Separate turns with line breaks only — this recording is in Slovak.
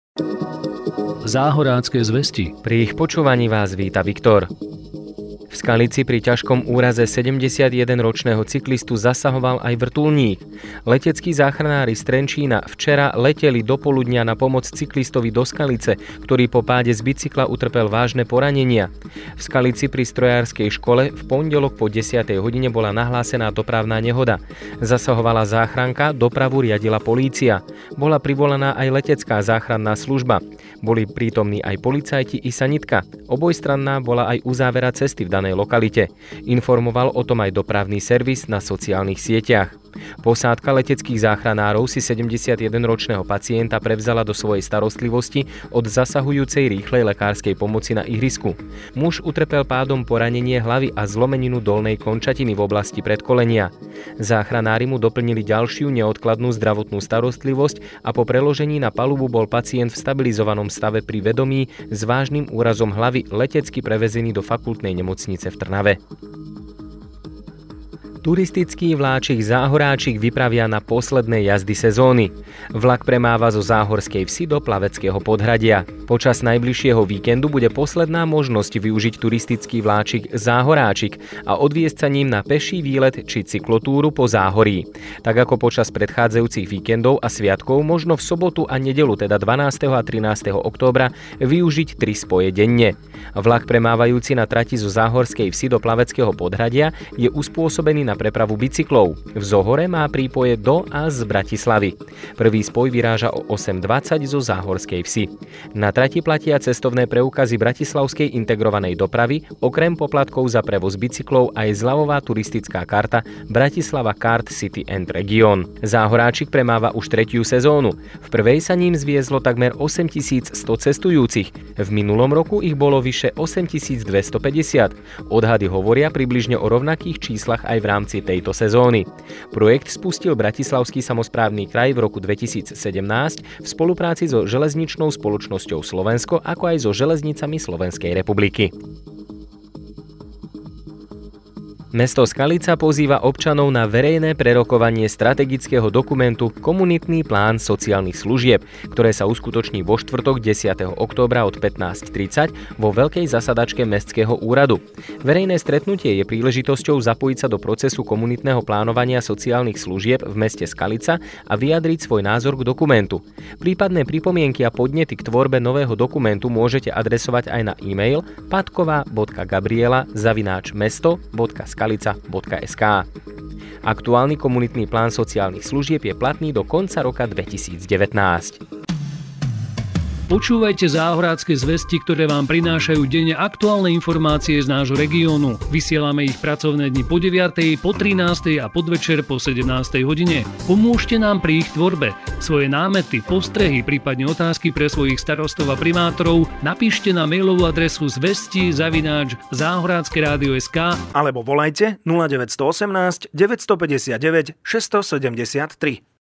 Záhorácké zvesti.
Pri ich počúvaní vás víta Viktor. V Skalici pri ťažkom úraze 71-ročného cyklistu zasahoval aj vrtuľník. Leteckí záchranári z Trenčína včera leteli do poludnia na pomoc cyklistovi do Skalice, ktorý po páde z bicykla utrpel vážne poranenia. V Skalici pri strojárskej škole v pondelok po 10. hodine bola nahlásená dopravná nehoda. Zasahovala záchranka, dopravu riadila polícia. Bola privolaná aj letecká záchranná služba. Boli prítomní aj policajti i sanitka. Obojstranná bola aj uzávera cesty v danej lokalite. Informoval o tom aj dopravný servis na sociálnych sieťach. Posádka leteckých záchranárov si 71-ročného pacienta prevzala do svojej starostlivosti od zasahujúcej rýchlej lekárskej pomoci na ihrisku. Muž utrpel pádom poranenie hlavy a zlomeninu dolnej končatiny v oblasti predkolenia. Záchranári mu doplnili ďalšiu neodkladnú zdravotnú starostlivosť a po preložení na palubu bol pacient v stabilizovanom stave pri vedomí s vážnym úrazom hlavy letecky prevezený do fakultnej nemocnice v Trnave. Turistický vláčik Záhoráčik vypravia na posledné jazdy sezóny. Vlak premáva zo Záhorskej Vsi do Plaveckého Podhradia. Počas najbližšieho víkendu bude posledná možnosť využiť turistický vláčik Záhoráčik a odviesť sa ním na peší výlet či cyklotúru po Záhorí. Tak ako počas predchádzajúcich víkendov a sviatkov možno v sobotu a nedeľu, teda 12. a 13. októbra, využiť 3 spoje denne. Vlak premávajúci na trati zo Záhorskej Vsi do Plaveckého Podhradia je uspôsobený na prepravu bicyklov. V Zohore má prípoje do a z Bratislavy. Prvý spoj vyráža o 8:20 zo Záhorskej Vsi. Na trati platia cestovné preukazy Bratislavskej integrovanej dopravy, okrem poplatkov za prevoz bicyklov aj zľavová turistická karta Bratislava Card City and Region. Záhoráčik premáva už 3. sezónu. V prvej sa ním zviezlo takmer 8100 cestujúcich. V minulom roku ich bolo vyše 8250. Odhady hovoria približne o rovnakých číslach aj v rámci tejto sezóny. Projekt spustil Bratislavský samosprávny kraj v roku 2017 v spolupráci so železničnou spoločnosťou Slovensko, ako aj so železnicami Slovenskej republiky. Mesto Skalica pozýva občanov na verejné prerokovanie strategického dokumentu Komunitný plán sociálnych služieb, ktoré sa uskutoční vo štvrtok 10. októbra od 15:30 vo veľkej zasadačke Mestského úradu. Verejné stretnutie je príležitosťou zapojiť sa do procesu komunitného plánovania sociálnych služieb v meste Skalica a vyjadriť svoj názor k dokumentu. Prípadné pripomienky a podnety k tvorbe nového dokumentu môžete adresovať aj na e-mail patkova.gabriela@mesto.skalica.sk. Aktuálny komunitný plán sociálnych služieb je platný do konca roka 2019.
Počúvajte Záhorácké zvesti, ktoré vám prinášajú denne aktuálne informácie z nášho regiónu. Vysielame ich pracovné dni po 9., po 13. a podvečer po 17. hodine. Pomôžte nám pri ich tvorbe. Svoje námety, postrehy, prípadne otázky pre svojich starostov a primátorov napíšte na mailovú adresu zvesti@zahorackeradio.sk
alebo volajte 0918 959 673.